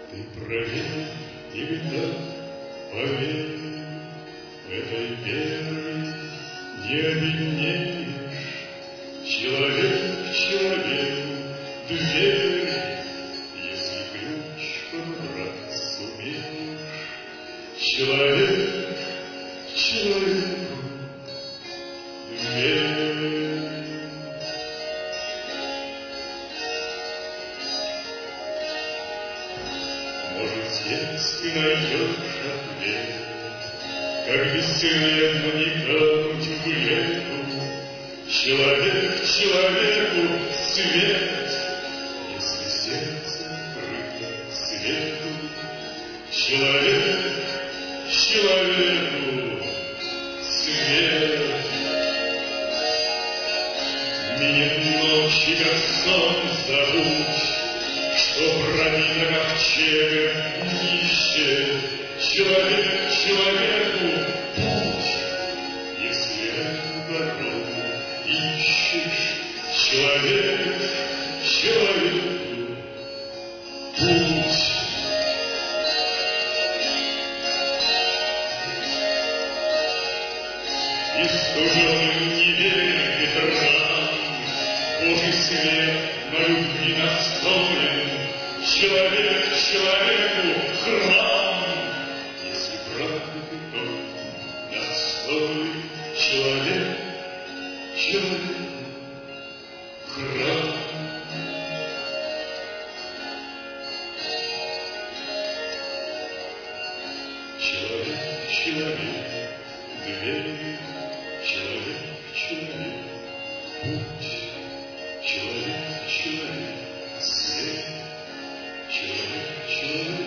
Ты проверь, всегда поверь, этой первой не обеднеешь. Человек человеку дверь, если ключ подобрать сумеешь. Человек человеку дверь. Может, здесь ты найдешь ответ, как бесцельно не кануть в лету. Человек человеку свет, если сердце открыто свету. Человек человеку свет. Минет ночи, как сон, забудь, что пробито ковчегом днище. Человек человеку путь, если эту дорогу ищешь. Человек человеку путь. И стуженным неверным ветрам Божий свет на любви настоен. Человек человеку храм, если правды тот достоин. Человек человеку храм. Человек человеку дверь, человек человеку путь. Человек человеку свет, человек человеку